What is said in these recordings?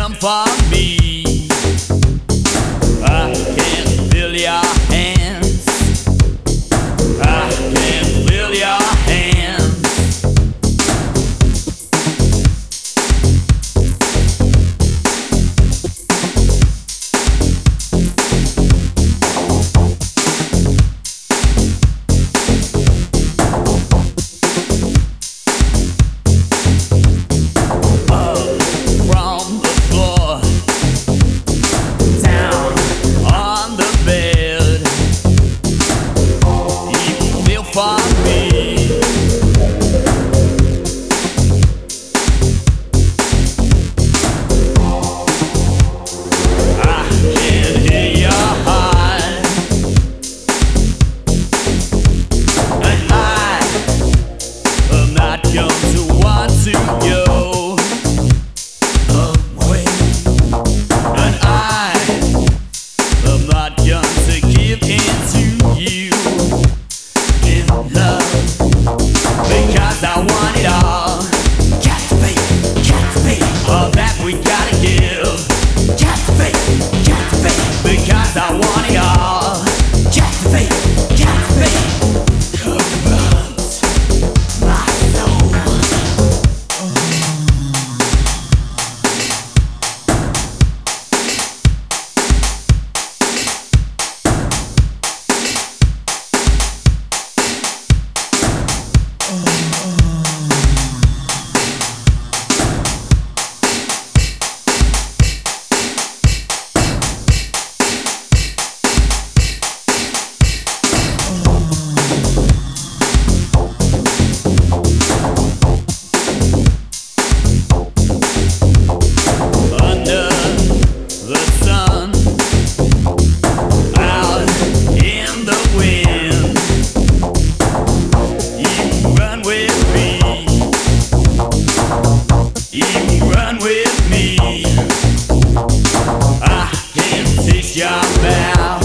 come for me. I can feel your hands. I can feel your hands. For me, I can hear your heart, and I am not going to want to go away, and I am not going to give in to you. Love, because I want it all. Captivate, captivate, all that we gotta give. Captivate, captivate, because I want it all. Captivate, captivate, corrupt my soul. Your mouth,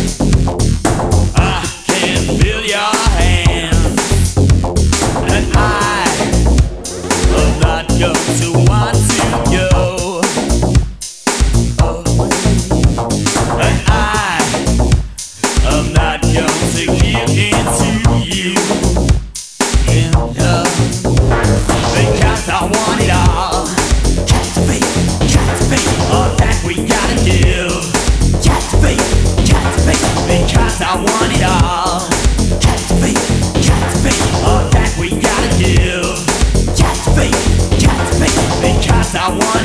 I can feel your hands, and I am not going to want to go away, and I am not going to give in to you in love, because I want it all. Captivate, captivate, all that we gotta give. Captivate, captivate, because I want it all. Captivate, captivate, all that we gotta give. Captivate, captivate, because I want